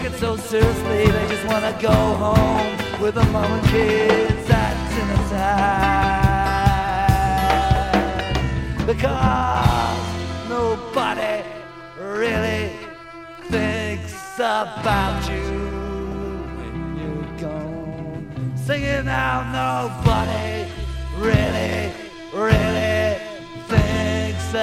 take it so seriously. They just wanna go home with the mom and kids at dinner time. Because nobody really thinks about you when you're gone. Singing out, nobody really